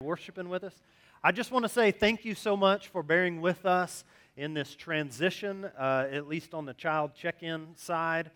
worshiping with us. I just want to say thank you so much for bearing with us in this transition, at least on the child check-in side.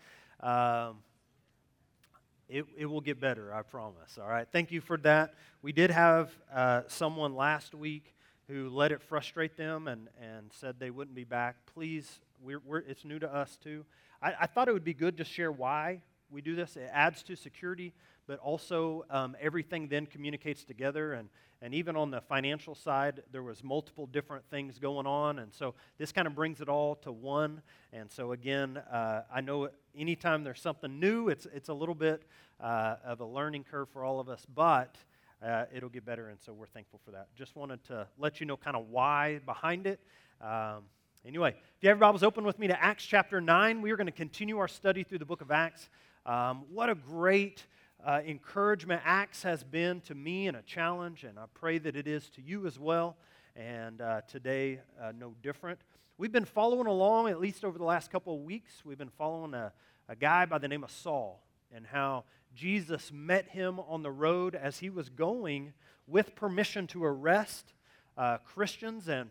It will get better, I promise, all right? Thank you for that. We did have someone last week who let it frustrate them and said they wouldn't be back. Please, it's new to us too. I thought it would be good to share why we do this. It adds to security, but also everything then communicates together. And even on the financial side, there was multiple different things going on. And so this kind of brings it all to one. And so again, I know anytime there's something new, it's a little bit of a learning curve for all of us, but it'll get better, and so we're thankful for that. Just wanted to let you know kind of why behind it. Anyway, if you have your Bibles, open with me to Acts chapter 9. We are going to continue our study through the book of Acts. What a great encouragement Acts has been to me, and a challenge, and I pray that it is to you as well, and today no different. We've been following along, at least over the last couple of weeks. We've been following a guy by the name of Saul, and how Jesus met him on the road as he was going with permission to arrest Christians, and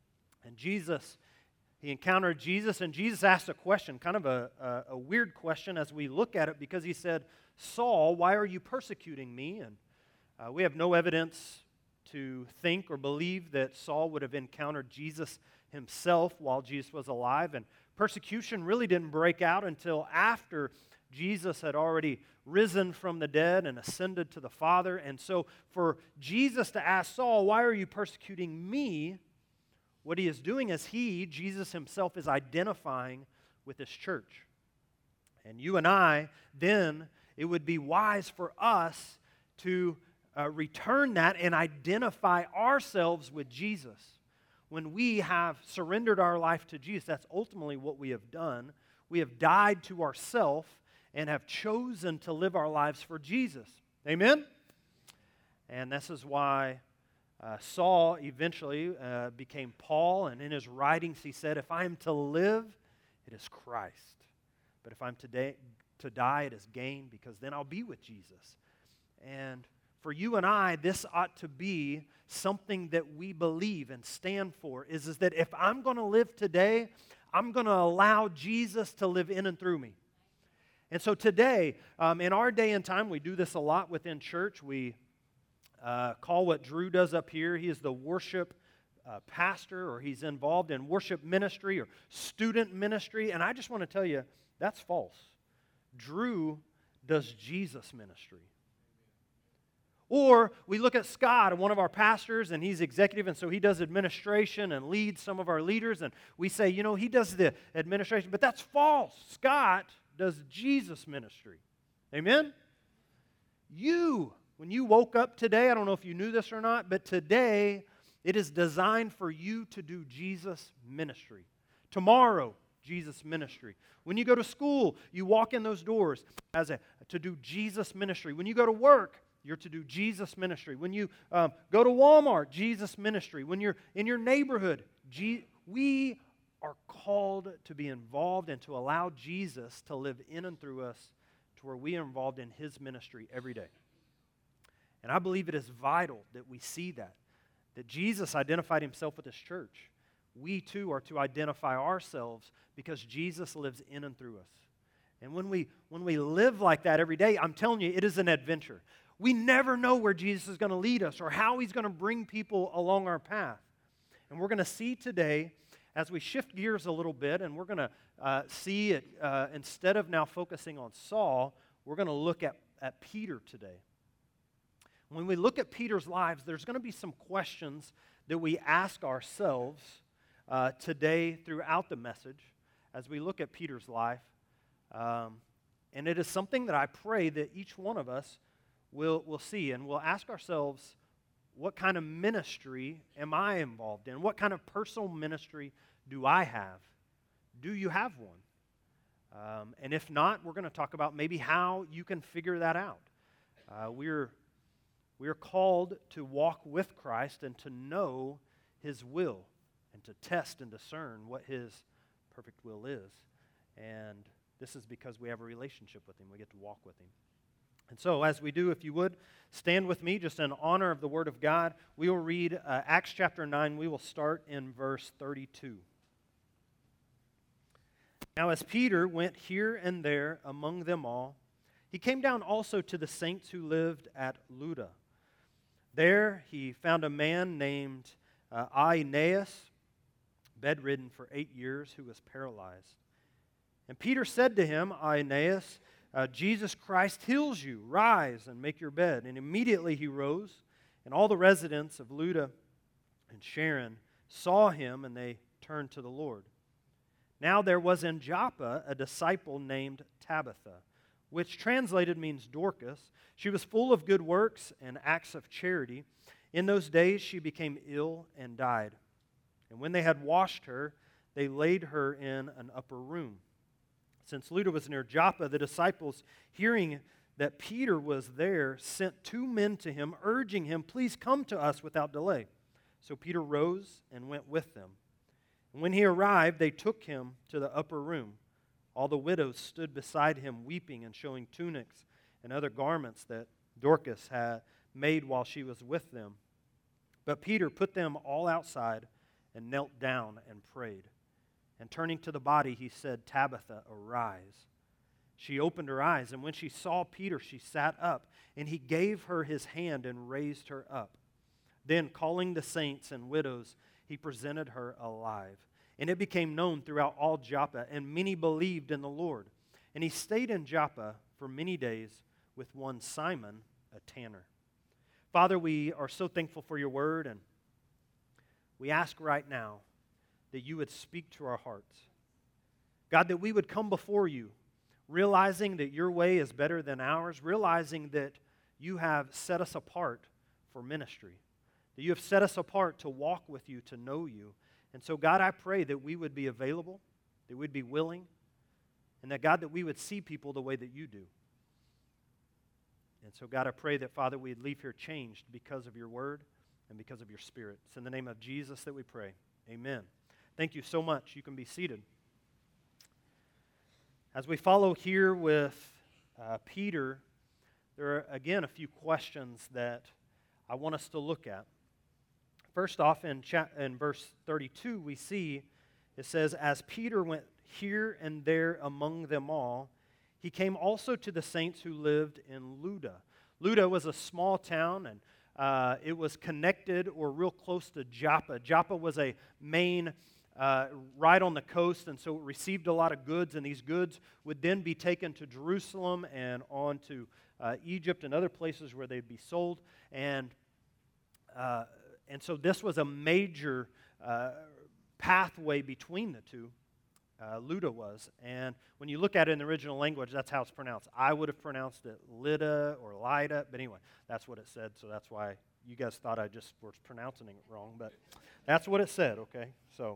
Jesus, he encountered Jesus, and Jesus asked a question, kind of a weird question as we look at it, because he said, "Saul, why are you persecuting me?" And we have no evidence to think or believe that Saul would have encountered Jesus himself while Jesus was alive, and persecution really didn't break out until after Jesus had already risen from the dead and ascended to the Father. And so for Jesus to ask Saul, "Why are you persecuting me?" what he is doing is Jesus himself, is identifying with his church. And you and I, then, it would be wise for us to return that and identify ourselves with Jesus. When we have surrendered our life to Jesus, that's ultimately what we have done. We have died to ourselves and have chosen to live our lives for Jesus. Amen? And this is why Saul eventually became Paul, and in his writings he said, "If I am to live, it is Christ. But if I'm to die, it is gain, because then I'll be with Jesus." And for you and I, this ought to be something that we believe and stand for, is that if I'm going to live today, I'm going to allow Jesus to live in and through me. And so today, in our day and time, we do this a lot within church. We call what Drew does up here, he is the worship pastor, or he's involved in worship ministry or student ministry. And I just want to tell you, that's false. Drew does Jesus ministry. Or we look at Scott, one of our pastors, and he's executive, and so he does administration and leads some of our leaders. And we say, he does the administration, but that's false. Scott does Jesus ministry. Amen? When you woke up today, I don't know if you knew this or not, but today it is designed for you to do Jesus ministry. Tomorrow, Jesus ministry. When you go to school, you walk in those doors to do Jesus ministry. When you go to work, you're to do Jesus ministry. When you go to Walmart, Jesus ministry. When you're in your neighborhood, we are called to be involved and to allow Jesus to live in and through us, to where we are involved in His ministry every day. And I believe it is vital that we see that Jesus identified Himself with His church. We too are to identify ourselves, because Jesus lives in and through us. And when we live like that every day, I'm telling you, it is an adventure. We never know where Jesus is going to lead us or how He's going to bring people along our path. And we're going to see today, as we shift gears a little bit, and we're going to see it, instead of now focusing on Saul, we're going to look at Peter today. When we look at Peter's lives, there's going to be some questions that we ask ourselves today throughout the message as we look at Peter's life. And it is something that I pray that each one of us will see, and we'll ask ourselves, what kind of ministry am I involved in? What kind of personal ministry do I have? Do you have one? And if not, we're going to talk about maybe how you can figure that out. We are called to walk with Christ and to know His will and to test and discern what His perfect will is. And this is because we have a relationship with Him. We get to walk with Him. And so, as we do, if you would, stand with me just in honor of the Word of God. We will read Acts chapter 9. We will start in verse 32. Now, as Peter went here and there among them all, he came down also to the saints who lived at Lydda. There he found a man named Aeneas, bedridden for 8 years, who was paralyzed. And Peter said to him, Aeneas, Jesus Christ heals you. Rise and make your bed. And immediately he rose, and all the residents of Lydda and Sharon saw him, and they turned to the Lord. Now there was in Joppa a disciple named Tabitha, which translated means Dorcas. She was full of good works and acts of charity. In those days she became ill and died. And when they had washed her, they laid her in an upper room. Since Lydda was near Joppa, the disciples, hearing that Peter was there, sent 2 men to him, urging him, please come to us without delay. So Peter rose and went with them. And when he arrived, they took him to the upper room. All the widows stood beside him, weeping and showing tunics and other garments that Dorcas had made while she was with them. But Peter put them all outside and knelt down and prayed. And turning to the body, he said, Tabitha, arise. She opened her eyes, and when she saw Peter, she sat up, and he gave her his hand and raised her up. Then, calling the saints and widows, he presented her alive. And it became known throughout all Joppa, and many believed in the Lord. And he stayed in Joppa for many days with one Simon, a tanner. Father, we are so thankful for your word, and we ask right now that you would speak to our hearts. God, that we would come before you, realizing that your way is better than ours, realizing that you have set us apart for ministry, that you have set us apart to walk with you, to know you. And so, God, I pray that we would be available, that we'd be willing, and that, God, that we would see people the way that you do. And so, God, I pray that, Father, we'd leave here changed because of your word and because of your spirit. It's in the name of Jesus that we pray. Amen. Thank you so much. You can be seated. As we follow here with Peter, there are, again, a few questions that I want us to look at. First off, in verse 32, we see it says, as Peter went here and there among them all, he came also to the saints who lived in Lydda. Lydda was a small town, and it was connected or real close to Joppa. Joppa was a main right on the coast, and so it received a lot of goods, and these goods would then be taken to Jerusalem and on to Egypt and other places where they'd be sold. And so this was a major pathway between the two. Lydda was. And when you look at it in the original language, that's how it's pronounced. I would have pronounced it Lydda or Lydda, but anyway, that's what it said, so that's why you guys thought I just was pronouncing it wrong, but that's what it said, okay? So,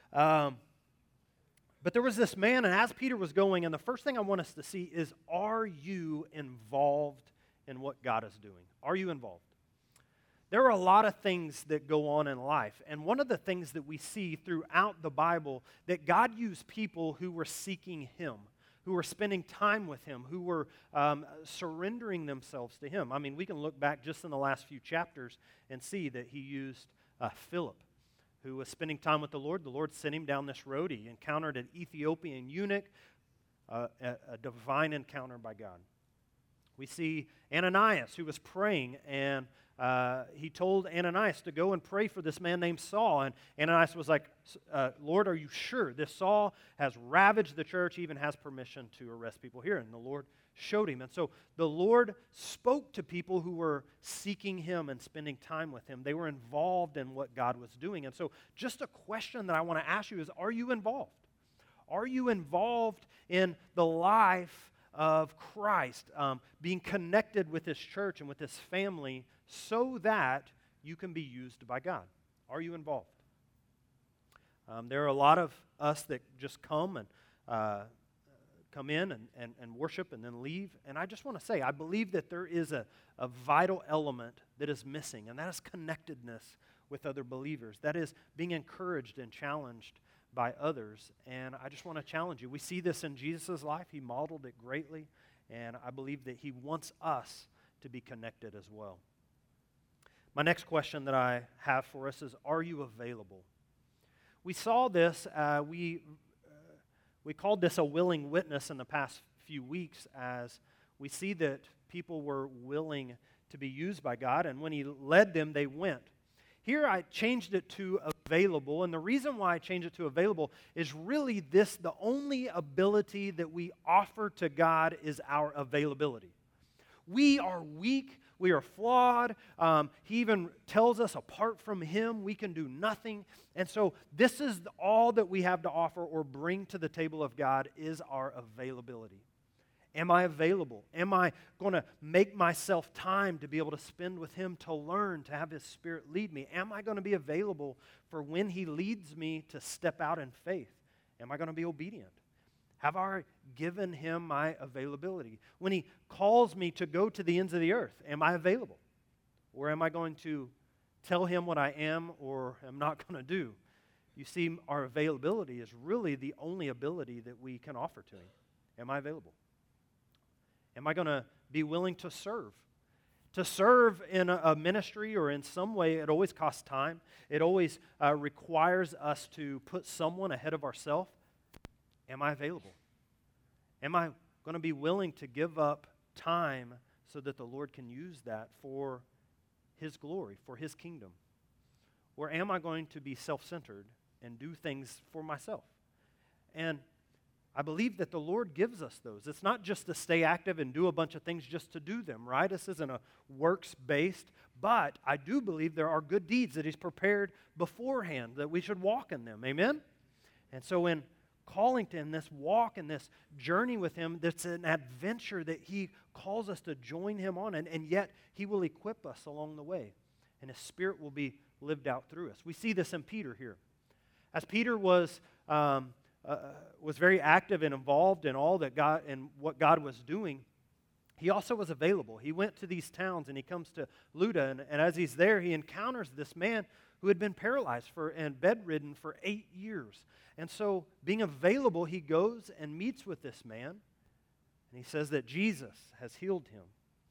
but there was this man, and as Peter was going, and the first thing I want us to see is, are you involved in what God is doing? Are you involved? There are a lot of things that go on in life, and one of the things that we see throughout the Bible, that God used people who were seeking Him, who were spending time with Him, who were surrendering themselves to Him. I mean, we can look back just in the last few chapters and see that He used Philip, who was spending time with the Lord. The Lord sent him down this road. He encountered an Ethiopian eunuch, a divine encounter by God. We see Ananias, who was praying, and he told Ananias to go and pray for this man named Saul. And Ananias was like, Lord, are you sure? This Saul has ravaged the church, even has permission to arrest people here. And the Lord showed him. And so the Lord spoke to people who were seeking Him and spending time with Him. They were involved in what God was doing. And so just a question that I want to ask you is, are you involved? Are you involved in the life of Christ, being connected with His church and with His family so that you can be used by God? Are you involved? There are a lot of us that just come in and worship and then leave. And I just want to say, I believe that there is a vital element that is missing, and that is connectedness with other believers. That is being encouraged and challenged by others. And I just want to challenge you. We see this in Jesus' life. He modeled it greatly. And I believe that He wants us to be connected as well. My next question that I have for us is, are you available? We saw this, we called this a willing witness in the past few weeks, as we see that people were willing to be used by God, and when He led them, they went. Here I changed it to available, and the reason why I changed it to available is really this: the only ability that we offer to God is our availability. We are weak, we are flawed. He even tells us apart from Him we can do nothing. And so this is all that we have to offer or bring to the table of God is our availability. Am I available? Am I going to make myself time to be able to spend with Him, to learn, to have His Spirit lead me? Am I going to be available for when He leads me to step out in faith? Am I going to be obedient? Have I given Him my availability? When He calls me to go to the ends of the earth, am I available? Or am I going to tell Him what I am or am not going to do? You see, our availability is really the only ability that we can offer to Him. Am I available? Am I going to be willing to serve? To serve in a ministry or in some way, it always costs time. It always requires us to put someone ahead of ourselves. Am I available? Am I going to be willing to give up time so that the Lord can use that for His glory, for His kingdom? Or am I going to be self-centered and do things for myself? And I believe that the Lord gives us those. It's not just to stay active and do a bunch of things just to do them, right? This isn't a works-based, but I do believe there are good deeds that He's prepared beforehand, that we should walk in them. Amen? And so in calling to Him, this walk and this journey with Him, that's an adventure that He calls us to join Him on, and yet He will equip us along the way, and His Spirit will be lived out through us. We see this in Peter here. As Peter was very active and involved in all that God and what God was doing, he also was available. He went to these towns and he comes to Lydda, and as he's there, he encounters this man who had been paralyzed and bedridden for 8 years. And so, being available, he goes and meets with this man, and he says that Jesus has healed him.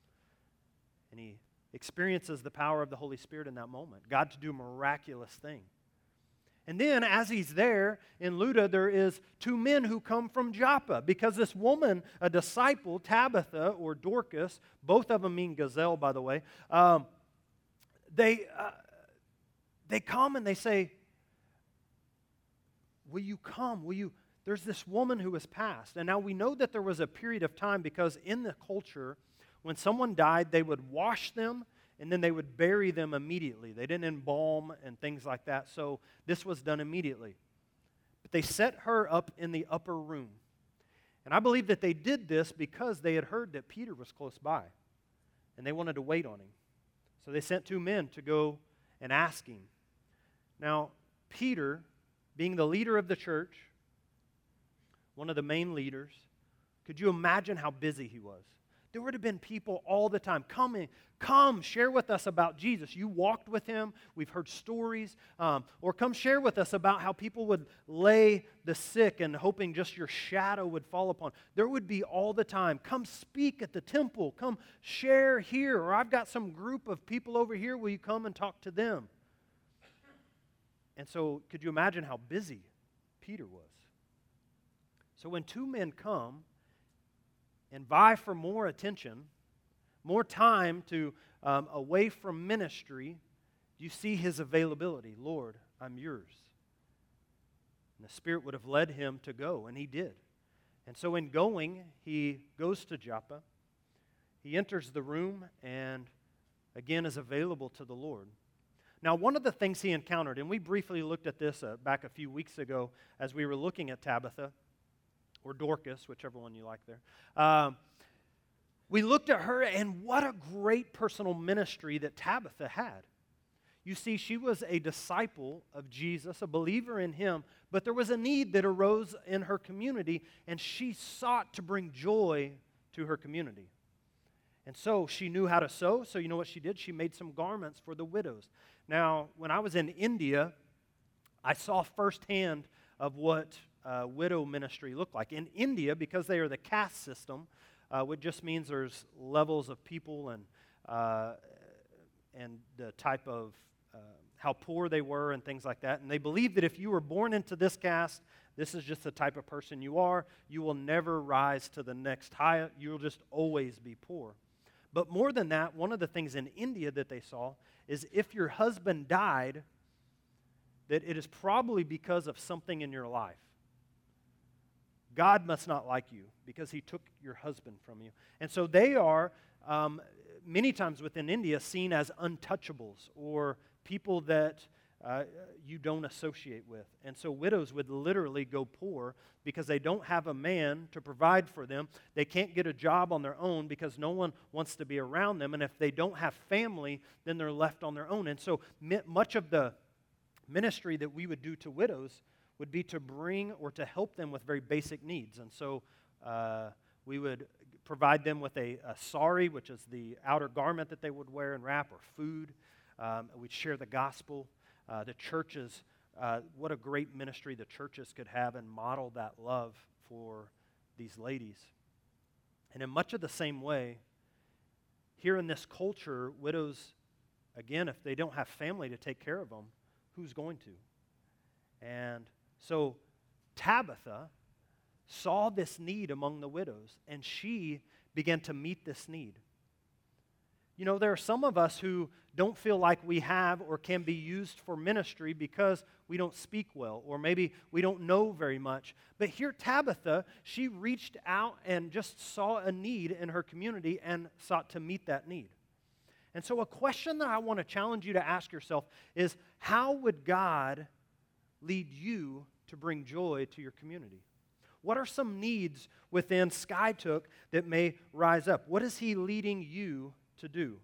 And he experiences the power of the Holy Spirit in that moment, God to do a miraculous thing. And then, as he's there in Lydda, there is 2 men who come from Joppa, because this woman, a disciple, Tabitha or Dorcas, both of them mean gazelle, by the way, they come and they say, will you come? There's this woman who has passed. And now we know that there was a period of time, because in the culture, when someone died, they would wash them and then they would bury them immediately. They didn't embalm and things like that, so this was done immediately. But they set her up in the upper room. And I believe that they did this because they had heard that Peter was close by, and they wanted to wait on him. So they sent 2 men to go and ask him. Now, Peter, being the leader of the church, one of the main leaders, could you imagine how busy he was? There would have been people all the time. Come, share with us about Jesus. You walked with Him. We've heard stories. Or come share with us about how people would lay the sick and hoping just your shadow would fall upon. There would be all the time. Come speak at the temple. Come share here. Or I've got some group of people over here. Will you come and talk to them? And so, could you imagine how busy Peter was? So when 2 men come and vie for more attention, more time to away from ministry, you see his availability. Lord, I'm yours. And the Spirit would have led him to go, and he did. And so in going, he goes to Joppa. He enters the room and again is available to the Lord. Now, one of the things he encountered, and we briefly looked at this back a few weeks ago as we were looking at Tabitha, or Dorcas, whichever one you like there. We looked at her, and what a great personal ministry that Tabitha had. You see, she was a disciple of Jesus, a believer in Him, but there was a need that arose in her community, and she sought to bring joy to her community. And so she knew how to sew, so you know what she did? She made some garments for the widows. Now, when I was in India, I saw firsthand of what widow ministry looked like. In India, because they are the caste system, which just means there's levels of people and the type of how poor they were and things like that. And they believed that if you were born into this caste, this is just the type of person you are. You will never rise to the next higher. You'll just always be poor. But more than that, one of the things in India that they saw is if your husband died, that it is probably because of something in your life. God must not like you because he took your husband from you. And so they are, many times within India, seen as untouchables or people that you don't associate with. And so widows would literally go poor because they don't have a man to provide for them. They can't get a job on their own because no one wants to be around them. And if they don't have family, then they're left on their own. And so much of the ministry that we would do to widows would be to bring or to help them with very basic needs. And so we would provide them with a sari, which is the outer garment that they would wear and wrap, or food. We'd share the gospel. The churches, what a great ministry the churches could have and model that love for these ladies. And in much of the same way, here in this culture, widows, again, if they don't have family to take care of them, who's going to? And so Tabitha saw this need among the widows, and she began to meet this need. You know, there are some of us who don't feel like we have or can be used for ministry because we don't speak well, or maybe we don't know very much. But here, Tabitha, she reached out and just saw a need in her community and sought to meet that need. And so a question that I want to challenge you to ask yourself is, how would God lead you to bring joy to your community? What are some needs within Skytook that may rise up? What is he leading you to do?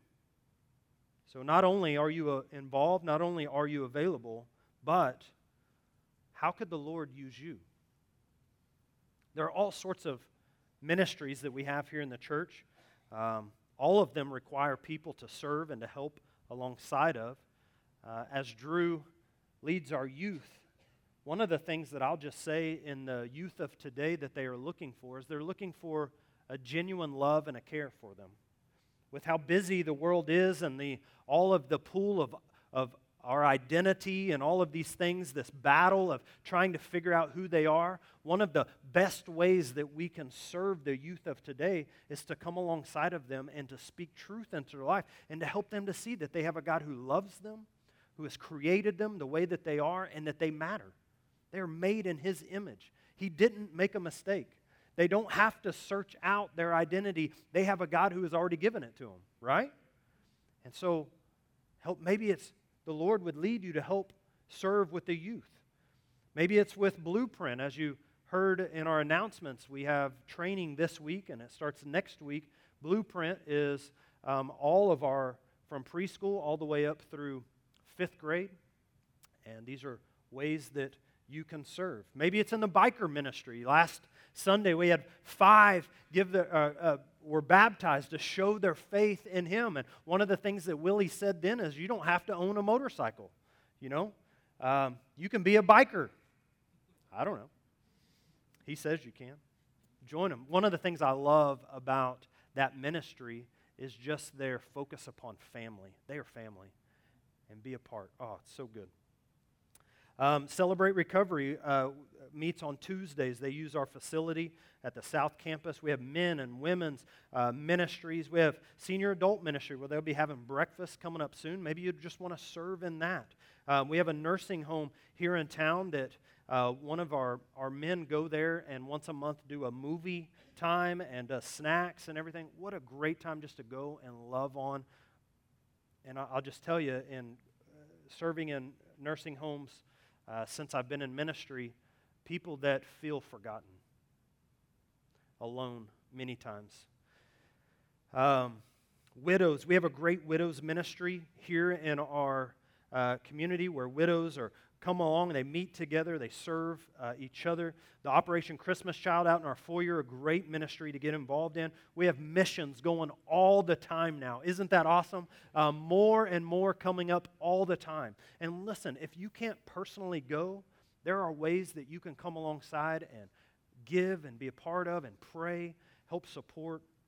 So not only are you involved, not only are you available, but how could the Lord use you? There are all sorts of ministries that we have here in the church. All of them require people to serve and to help alongside of. As Drew leads our youth, one of the things that I'll just say in the youth of today that they are looking for is they're looking for a genuine love and a care for them. With how busy the world is and all of the pool of our identity and all of these things, this battle of trying to figure out who they are, one of the best ways that we can serve the youth of today is to come alongside of them and to speak truth into their life and to help them to see that they have a God who loves them, who has created them the way that they are, and that they matter. They are made in his image. He didn't make a mistake. They don't have to search out their identity. They have a God who has already given it to them, right? And so maybe it's the Lord would lead you to help serve with the youth. Maybe it's with Blueprint. As you heard in our announcements, we have training this week, and it starts next week. Blueprint is all of our, from preschool all the way up through 5th grade. And these are ways that you can serve. Maybe it's in the biker ministry. Last Sunday we had 5 were baptized to show their faith in him. And one of the things that Willie said then is you don't have to own a motorcycle. You know, you can be a biker. I don't know. He says you can. Join him. One of the things I love about that ministry is just their focus upon family. They are family. And be a part. Oh, it's so good. Celebrate Recovery meets on Tuesdays. They use our facility at the South Campus. We have men and women's ministries. We have senior adult ministry where they'll be having breakfast coming up soon. Maybe you just want to serve in that. We have a nursing home here in town that one of our men go there and once a month do a movie time and snacks and everything. What a great time just to go and love on. And I'll just tell you, in serving in nursing homes, since I've been in ministry, people that feel forgotten, alone many times. Widows, we have a great widows ministry here in our community where widows come along and they meet together, they serve each other. The Operation Christmas Child out in our foyer, a great ministry to get involved in. We have missions going all the time now. Isn't that awesome? More and more coming up all the time. And listen, if you can't personally go, there are ways that you can come alongside and give and be a part of and pray, help support.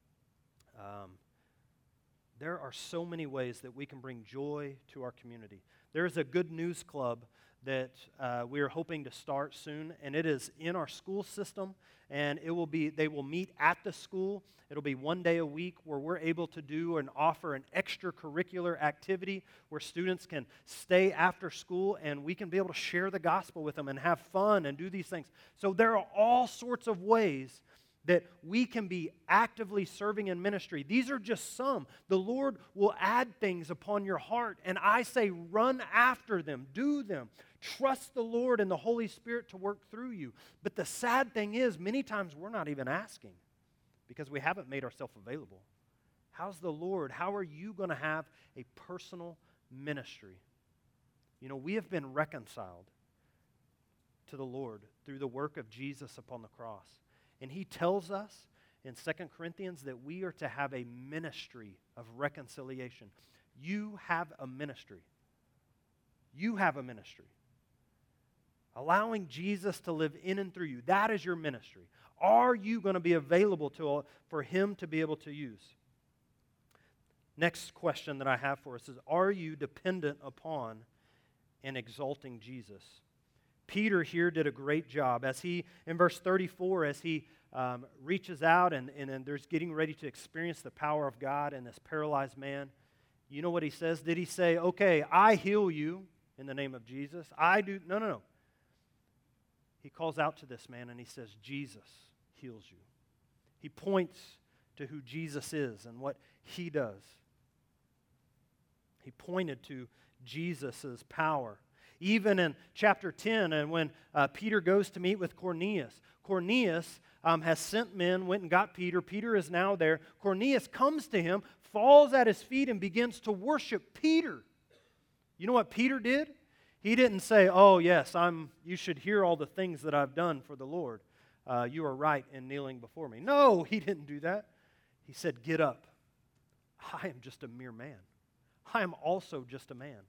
Um, there are so many ways that we can bring joy to our community. There's a good news club that we are hoping to start soon, and it is in our school system, and they will meet at the school. It'll be one day a week where we're able to do and offer an extracurricular activity where students can stay after school and we can be able to share the gospel with them and have fun and do these things. So there are all sorts of ways that we can be actively serving in ministry. These are just some. The Lord will add things upon your heart, and I say run after them, do them. Trust the Lord and the Holy Spirit to work through you. But the sad thing is, many times we're not even asking because we haven't made ourselves available. How's the Lord? How are you going to have a personal ministry? You know, we have been reconciled to the Lord through the work of Jesus upon the cross. And he tells us in 2 Corinthians that we are to have a ministry of reconciliation. You have a ministry. You have a ministry. Allowing Jesus to live in and through you. That is your ministry. Are you going to be available for him to be able to use? Next question that I have for us is, are you dependent upon and exalting Jesus? Peter here did a great job. As he, in verse 34, as he reaches out and there's getting ready to experience the power of God in this paralyzed man, you know what he says? Did he say, okay, I heal you in the name of Jesus? I do. No. He calls out to this man and he says, Jesus heals you. He points to who Jesus is and what he does. He pointed to Jesus' power. Even in chapter 10, and when Peter goes to meet with Cornelius, Cornelius has sent men, went and got Peter. Peter is now there. Cornelius comes to him, falls at his feet, and begins to worship Peter. You know what Peter did? He didn't say, oh, yes, you should hear all the things that I've done for the Lord. You are right in kneeling before me. No, he didn't do that. He said, get up. I am just a mere man. I am also just a man.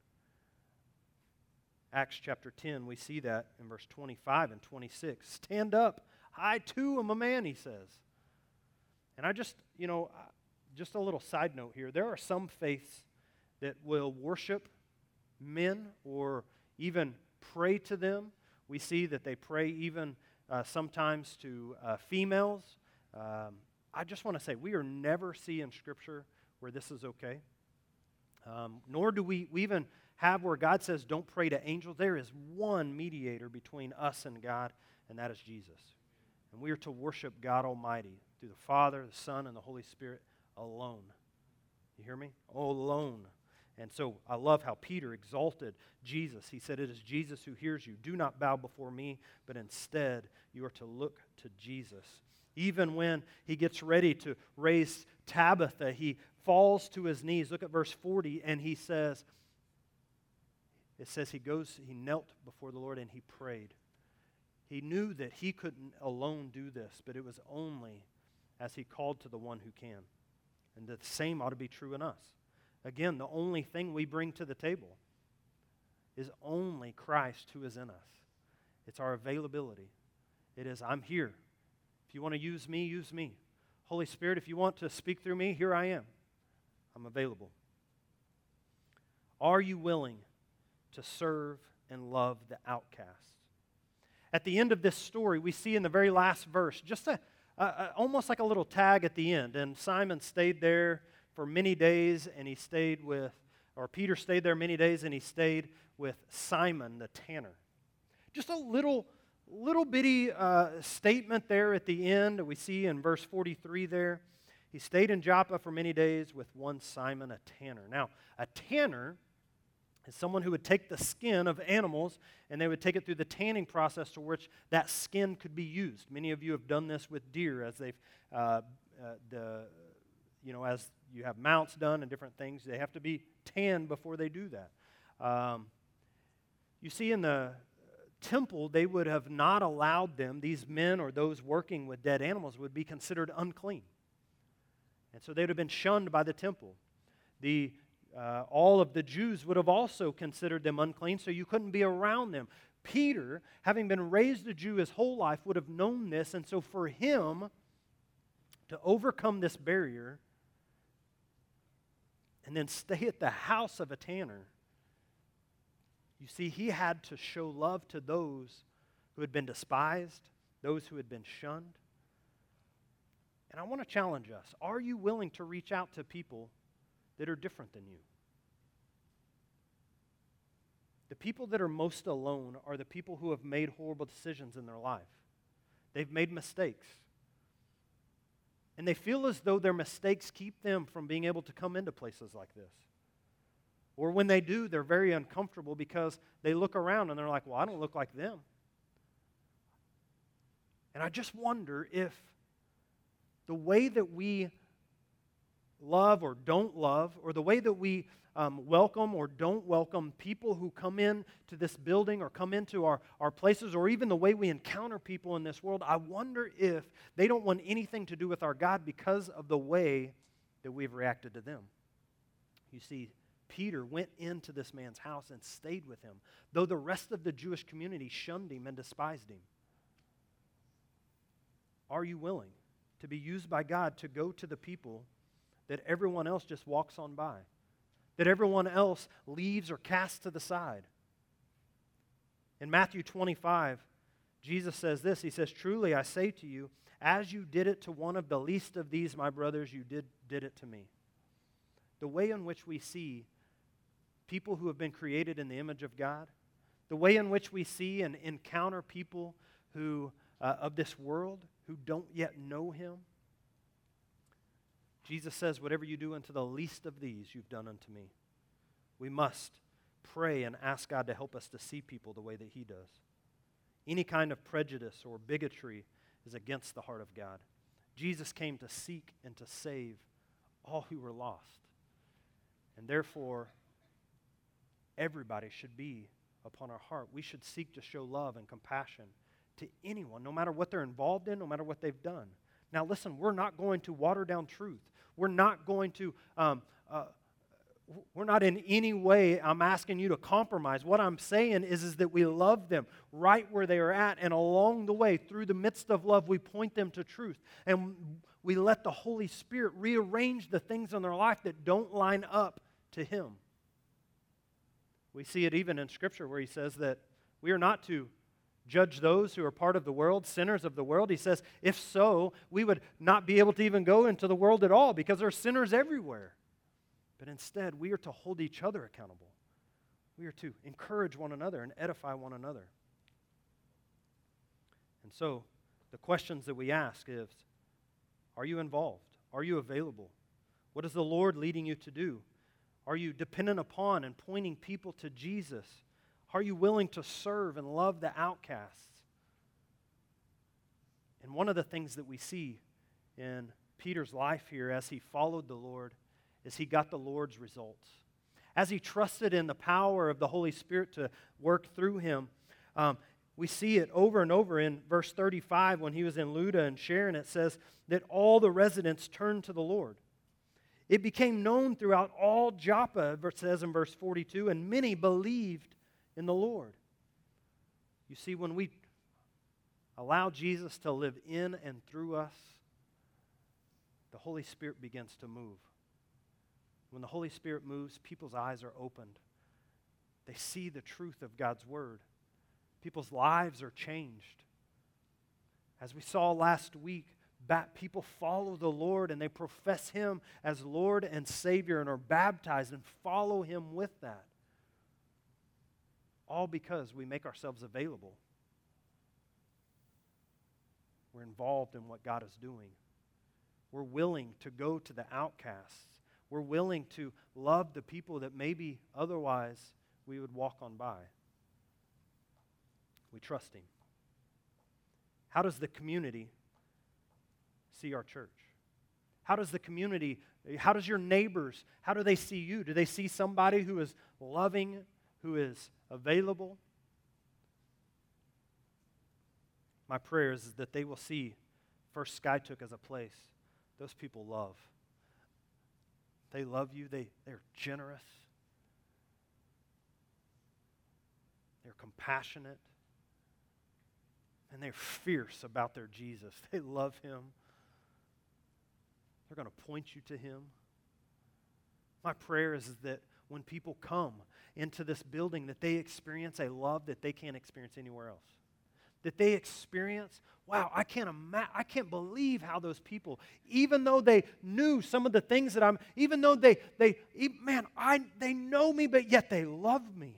Acts chapter 10, we see that in verse 25 and 26. Stand up. I too am a man, he says. And I just a little side note here. There are some faiths that will worship men or even pray to them. We see that they pray even sometimes to females. I just want to say, we are never see in Scripture where this is okay. Nor do we even have where God says don't pray to angels. There is one mediator between us and God, and that is Jesus. And we are to worship God Almighty through the Father, the Son, and the Holy Spirit alone. You hear me? Oh, alone. And so I love how Peter exalted Jesus. He said, it is Jesus who hears you. Do not bow before me, but instead you are to look to Jesus. Even when he gets ready to raise Tabitha, he falls to his knees. Look at verse 40, and he says, it says he knelt before the Lord and he prayed. He knew that he couldn't alone do this, but it was only as he called to the one who can. And the same ought to be true in us. Again, the only thing we bring to the table is only Christ who is in us. It's our availability. It is, I'm here. If you want to use me, use me. Holy Spirit, if you want to speak through me, here I am. I'm available. Are you willing to serve and love the outcast? At the end of this story, we see in the very last verse, just almost like a little tag at the end. And Simon stayed there for many days, and Peter stayed there many days, and he stayed with Simon the tanner. Just a little bitty statement there at the end we see in verse 43 there. He stayed in Joppa for many days with one Simon, a tanner. Now, a tanner is someone who would take the skin of animals and they would take it through the tanning process to which that skin could be used. Many of you have done this with deer as they've, as you have mounts done and different things. They have to be tanned before they do that. You see, in the temple, they would have not allowed them, these men or those working with dead animals would be considered unclean. And so they would have been shunned by the temple. All of the Jews would have also considered them unclean, so you couldn't be around them. Peter, having been raised a Jew his whole life, would have known this, and so for him to overcome this barrier, and then stay at the house of a tanner. You see, he had to show love to those who had been despised, those who had been shunned. And I want to challenge us. Are you willing to reach out to people that are different than you? The people that are most alone are the people who have made horrible decisions in their life. They've made mistakes. And they feel as though their mistakes keep them from being able to come into places like this. Or when they do, they're very uncomfortable because they look around and they're like, well, I don't look like them. And I just wonder if the way that we love or don't love, or the way that we welcome or don't welcome people who come in to this building or come into our places, or even the way we encounter people in this world, I wonder if they don't want anything to do with our God because of the way that we've reacted to them. You see, Peter went into this man's house and stayed with him, though the rest of the Jewish community shunned him and despised him. Are you willing to be used by God to go to the people that everyone else just walks on by, that everyone else leaves or casts to the side? In Matthew 25, Jesus says this. He says, truly I say to you, as you did it to one of the least of these, my brothers, you did it to me. The way in which we see people who have been created in the image of God, the way in which we see and encounter people who of this world who don't yet know Him, Jesus says, whatever you do unto the least of these, you've done unto me. We must pray and ask God to help us to see people the way that He does. Any kind of prejudice or bigotry is against the heart of God. Jesus came to seek and to save all who were lost. And therefore, everybody should be upon our heart. We should seek to show love and compassion to anyone, no matter what they're involved in, no matter what they've done. Now listen, we're not going to water down truth. We're not going to, we're not in any way, I'm asking you to compromise. What I'm saying is that we love them right where they are at, and along the way, through the midst of love, we point them to truth. And we let the Holy Spirit rearrange the things in their life that don't line up to Him. We see it even in Scripture where He says that we are not to judge those who are part of the world, sinners of the world. He says, if so, we would not be able to even go into the world at all because there are sinners everywhere. But instead, we are to hold each other accountable. We are to encourage one another and edify one another. And so, the questions that we ask is, are you involved? Are you available? What is the Lord leading you to do? Are you dependent upon and pointing people to Jesus? Are you willing to serve and love the outcasts? And one of the things that we see in Peter's life here as he followed the Lord is he got the Lord's results. As he trusted in the power of the Holy Spirit to work through him, we see it over and over in verse 35 when he was in Lydda and Sharon. It says that all the residents turned to the Lord. It became known throughout all Joppa, it says in verse 42, and many believed in the Lord. You see, when we allow Jesus to live in and through us, the Holy Spirit begins to move. When the Holy Spirit moves, people's eyes are opened. They see the truth of God's Word. People's lives are changed. As we saw last week, people follow the Lord and they profess Him as Lord and Savior and are baptized and follow Him with that. All because we make ourselves available. We're involved in what God is doing. We're willing to go to the outcasts. We're willing to love the people that maybe otherwise we would walk on by. We trust Him. How does the community see our church? How does the community, how does your neighbors, how do they see you? Do they see somebody who is loving, who is available? My prayer is that they will see First Skytook as a place those people love. They love you. They're generous. They're compassionate. And they're fierce about their Jesus. They love Him. They're going to point you to Him. My prayer is that when people come into this building, that they experience a love that they can't experience anywhere else. That they experience, wow, I can't believe how those people, even though they knew some of the things that even though they know me, but yet they love me.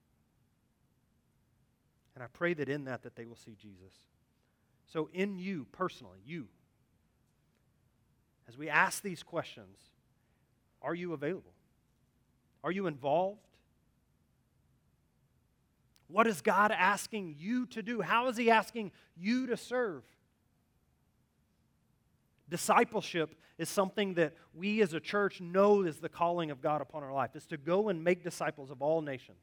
And I pray that in that they will see Jesus. So in you, personally, you, as we ask these questions, are you available? Are you involved? What is God asking you to do? How is He asking you to serve? Discipleship is something that we as a church know is the calling of God upon our life. It's to go and make disciples of all nations.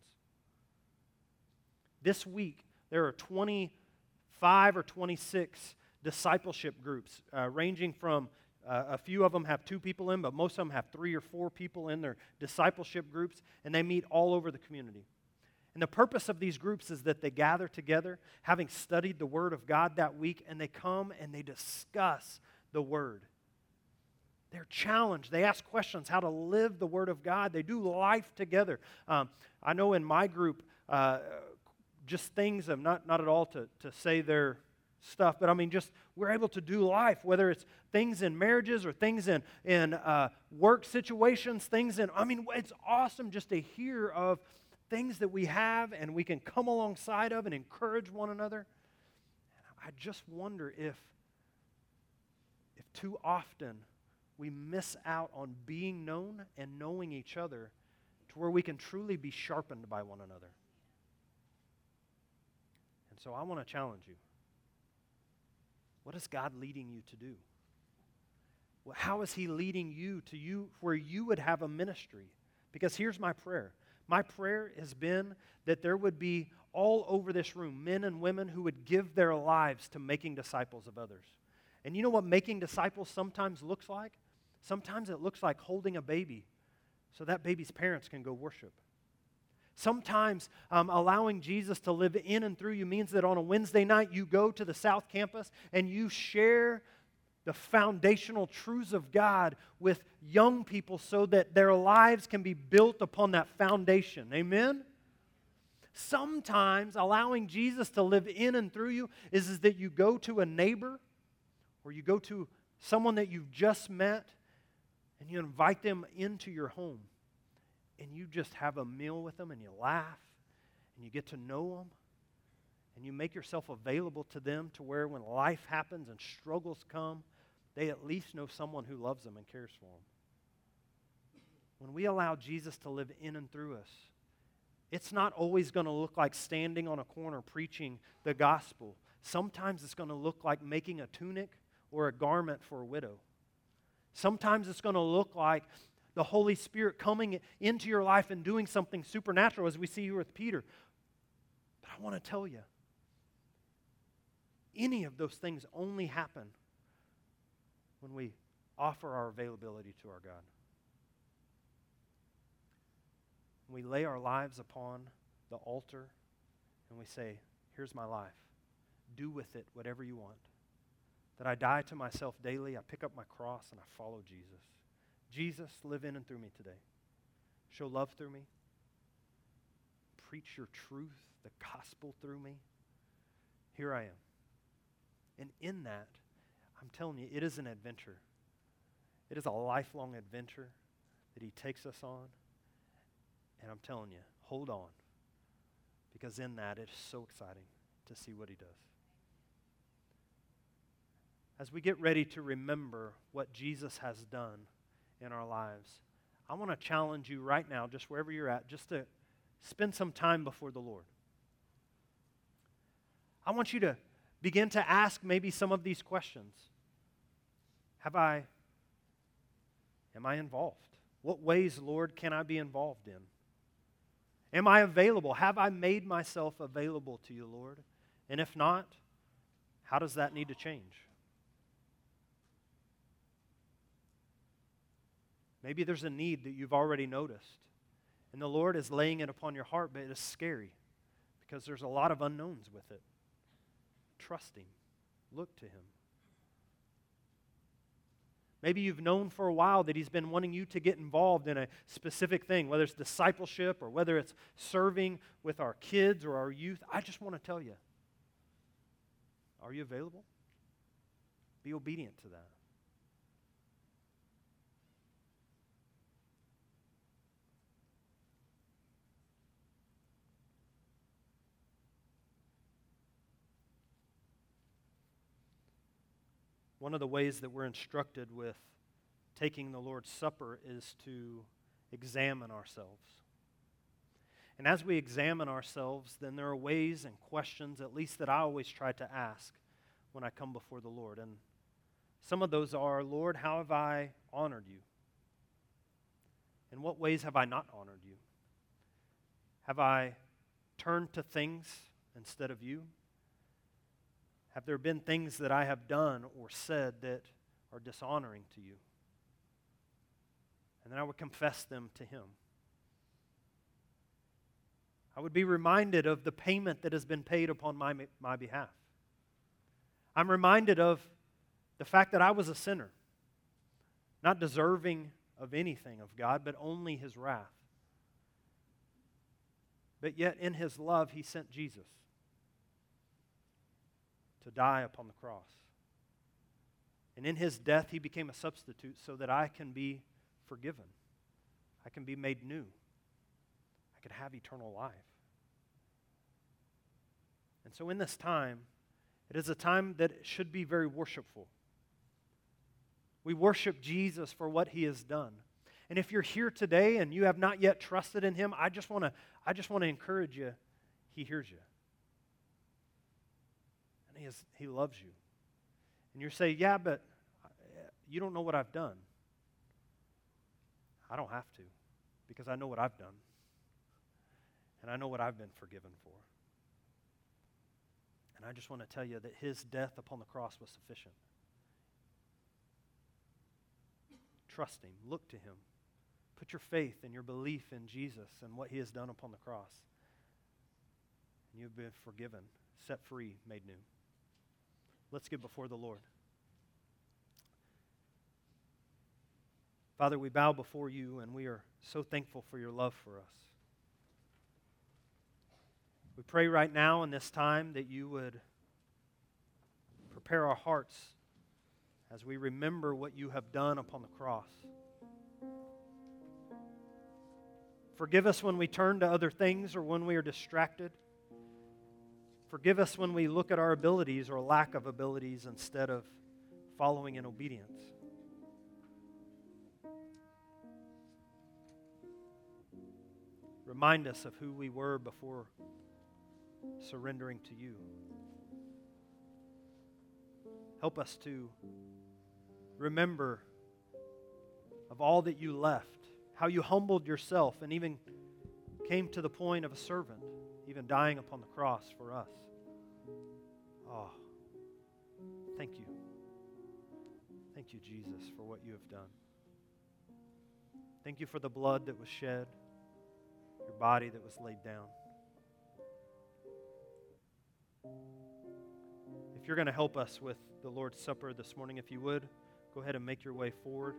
This week, there are 25 or 26 discipleship groups, ranging from a few of them have 2 people in, but most of them have 3 or 4 people in their discipleship groups, and they meet all over the community. And the purpose of these groups is that they gather together, having studied the Word of God that week, and they come and they discuss the Word. They're challenged. They ask questions how to live the Word of God. They do life together. I know in my group, just things of not at all to say their stuff, but I mean just we're able to do life, whether it's things in marriages or things in work situations, it's awesome just to hear of things that we have and we can come alongside of and encourage one another. I just wonder if too often we miss out on being known and knowing each other to where we can truly be sharpened by one another. And so I want to challenge you. What is God leading you to do? Well, how is He leading you where you would have a ministry? Because here's my prayer. My prayer has been that there would be all over this room men and women who would give their lives to making disciples of others. And you know what making disciples sometimes looks like? Sometimes it looks like holding a baby so that baby's parents can go worship. Sometimes allowing Jesus to live in and through you means that on a Wednesday night you go to the South Campus and you share the foundational truths of God with young people so that their lives can be built upon that foundation. Amen? Sometimes allowing Jesus to live in and through you is that you go to a neighbor or you go to someone that you've just met and you invite them into your home and you just have a meal with them and you laugh and you get to know them and you make yourself available to them to where when life happens and struggles come, they at least know someone who loves them and cares for them. When we allow Jesus to live in and through us, it's not always going to look like standing on a corner preaching the gospel. Sometimes it's going to look like making a tunic or a garment for a widow. Sometimes it's going to look like the Holy Spirit coming into your life and doing something supernatural, as we see here with Peter. But I want to tell you, any of those things only happen when we offer our availability to our God. We lay our lives upon the altar and we say, here's my life. Do with it whatever you want. That I die to myself daily, I pick up my cross and I follow Jesus. Jesus, live in and through me today. Show love through me. Preach your truth, the gospel through me. Here I am. And in that, I'm telling you, it is an adventure. It is a lifelong adventure that He takes us on. And I'm telling you, hold on. Because in that, it is so exciting to see what He does. As we get ready to remember what Jesus has done in our lives, I want to challenge you right now, just wherever you're at, just to spend some time before the Lord. I want you to begin to ask maybe some of these questions. Am I involved? What ways, Lord, can I be involved in? Am I available? Have I made myself available to you, Lord? And if not, how does that need to change? Maybe there's a need that you've already noticed, and the Lord is laying it upon your heart, but it is scary because there's a lot of unknowns with it. Trust Him. Look to Him. Maybe you've known for a while that He's been wanting you to get involved in a specific thing, whether it's discipleship or whether it's serving with our kids or our youth. I just want to tell you, are you available? Be obedient to that. One of the ways that we're instructed with taking the Lord's Supper is to examine ourselves. And as we examine ourselves, then there are ways and questions, at least that I always try to ask when I come before the Lord. And some of those are, Lord, how have I honored you? In what ways have I not honored you? Have I turned to things instead of you? Have there been things that I have done or said that are dishonoring to you? And then I would confess them to Him. I would be reminded of the payment that has been paid upon my behalf. I'm reminded of the fact that I was a sinner, not deserving of anything of God, but only His wrath. But yet in His love, He sent Jesus to die upon the cross. And in His death, He became a substitute so that I can be forgiven. I can be made new. I could have eternal life. And so in this time, it is a time that should be very worshipful. We worship Jesus for what He has done. And if you're here today and you have not yet trusted in Him, I just want to encourage you, He hears you. And He loves you. And you say, yeah, but you don't know what I've done. I don't have to, because I know what I've done. And I know what I've been forgiven for. And I just want to tell you that His death upon the cross was sufficient. Trust Him. Look to Him. Put your faith and your belief in Jesus and what He has done upon the cross. And you've been forgiven, set free, made new. Let's get before the Lord. Father, we bow before You, and we are so thankful for Your love for us. We pray right now in this time that You would prepare our hearts as we remember what You have done upon the cross. Forgive us when we turn to other things or when we are distracted. Forgive us when we look at our abilities or lack of abilities instead of following in obedience. Remind us of who we were before surrendering to You. Help us to remember of all that You left, how You humbled Yourself and even came to the point of a servant, even dying upon the cross for us. Oh, thank You. Thank You, Jesus, for what You have done. Thank You for the blood that was shed, Your body that was laid down. If you're going to help us with the Lord's Supper this morning, if you would, go ahead and make your way forward.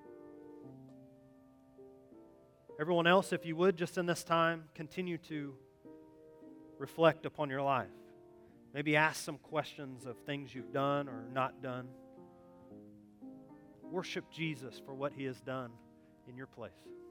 Everyone else, if you would, just in this time, continue to reflect upon your life. Maybe ask some questions of things you've done or not done. Worship Jesus for what He has done in your place.